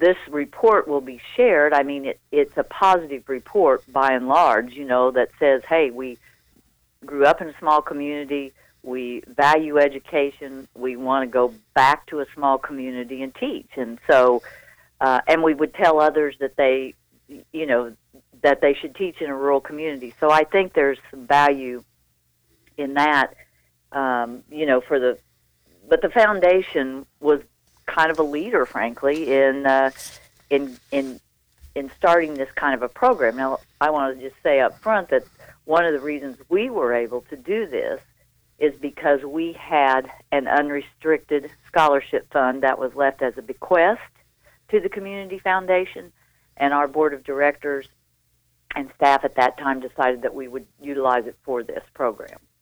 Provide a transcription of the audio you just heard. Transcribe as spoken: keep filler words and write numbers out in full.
this report will be shared. I mean, it, it's a positive report by and large, you know, that says, hey, we grew up in a small community, we value education, we want to go back to a small community and teach. And so, uh, and we would tell others that they, you know, that they should teach in a rural community. So I think there's some value in that, um, you know, for the, but the foundation was kind of a leader, frankly, in uh, in in in starting this kind of a program. Now, I want to just say up front that one of the reasons we were able to do this is because we had an unrestricted scholarship fund that was left as a bequest to the community foundation, and our board of directors and staff at that time decided that we would utilize it for this program.